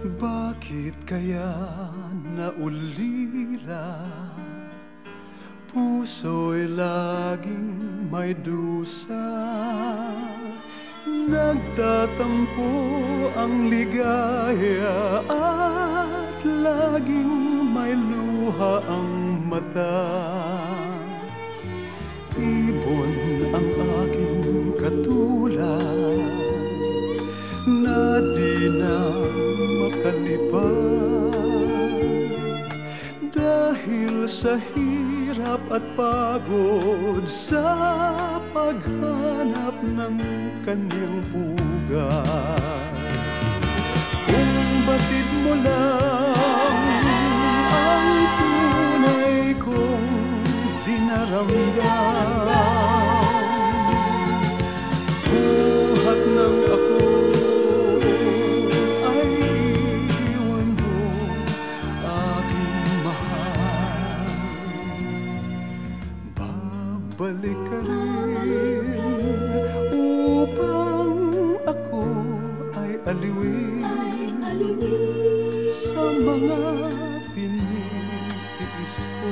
Bakit kaya naulila? Puso'y laging may dusa. Nagtatampo ang ligaya at laging may luha ang mata. Ibon ang aking katulad na di na makalipad dahil sa hirap at pagod sa paghanap ng kanyang pugad. Kung batid mo lang ang tunay kong dinaramdam, buhat ng ako ay iwan mo, aking mahal. Babalik ka rin upang ako ay aliwin sa mga tinitiis ko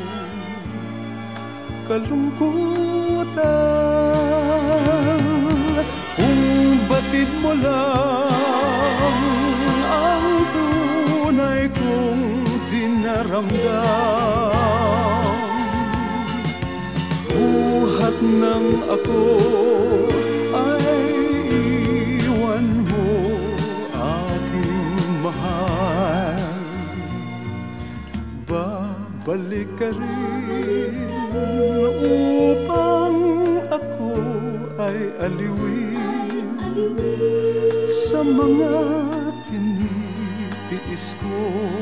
kalungkutan. Kung batid mo lang ang tunay kong dinaramdam, buhat ng ako ay iwan mo, aking mahal. Babalik ka rin upang ako ay aliwin sa mga tinitiis ko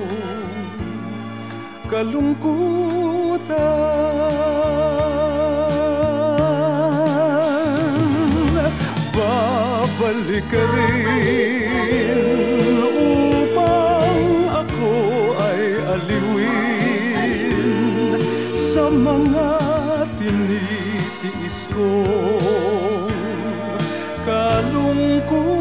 kalungkutan. Babalik ka rin upang ako ay aliwin sa mga tinitiis ko kalungkutan.